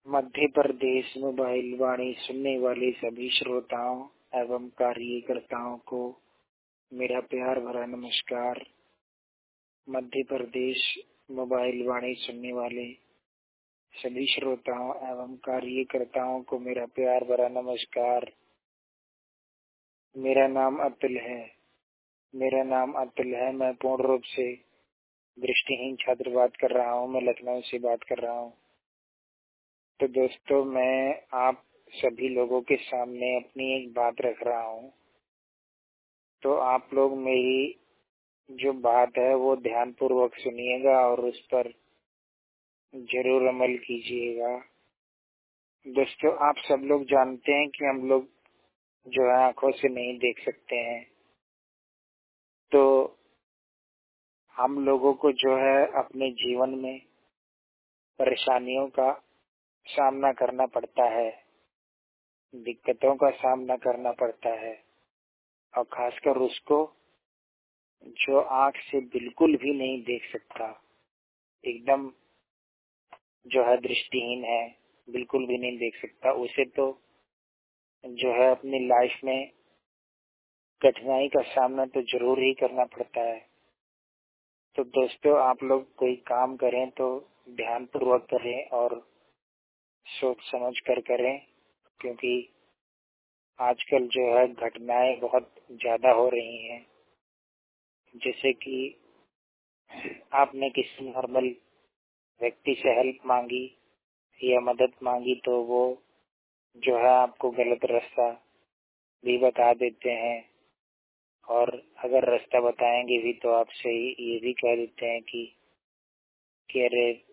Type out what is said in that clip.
Madhya Pradesh mobile वाणी सुनने वाले सभी श्रोताओं एवं कार्यकर्ताओं को मेरा प्यार भरा नमस्कार। मध्य प्रदेश मोबाइल वाणी सुनने वाले सभी श्रोताओं एवं कार्यकर्ताओं को मेरा प्यार भरा नमस्कार। मेरा नाम अतुल है। मैं पूर्ण रूप से दृष्टिहीन छात्र बात कर रहा हूँ। मैं लखनऊ से बात कर रहा हूँ। तो दोस्तों, मैं आप सभी लोगों के सामने अपनी एक बात रख रहा हूँ। तो आप लोग मेरी जो बात है वो ध्यान पूर्वक सुनिएगा और उस पर जरूर अमल कीजिएगा। दोस्तों, आप सब लोग जानते हैं कि हम लोग जो है आंखों से नहीं देख सकते हैं। तो हम लोगों को जो है अपने जीवन में परेशानियों का सामना करना पड़ता है, दिक्कतों का सामना करना पड़ता है, और खासकर उसको जो आंख से बिल्कुल भी नहीं देख सकता, एकदम जो है दृष्टिहीन है, बिल्कुल भी नहीं देख सकता, उसे तो जो है अपनी लाइफ में कठिनाई का सामना तो जरूर ही करना पड़ता है। तो दोस्तों, आप लोग कोई काम करें तो ध्यान पूर्वक करें और सोच समझ कर करें, क्योंकि आजकल जो है घटनाएं बहुत ज्यादा हो रही हैं। जैसे कि आपने किसी नॉर्मल व्यक्ति से हेल्प मांगी या मदद मांगी तो वो जो है आपको गलत रास्ता भी बता देते हैं, और अगर रास्ता बताएंगे भी तो आपसे ये भी कह देते हैं कि अरे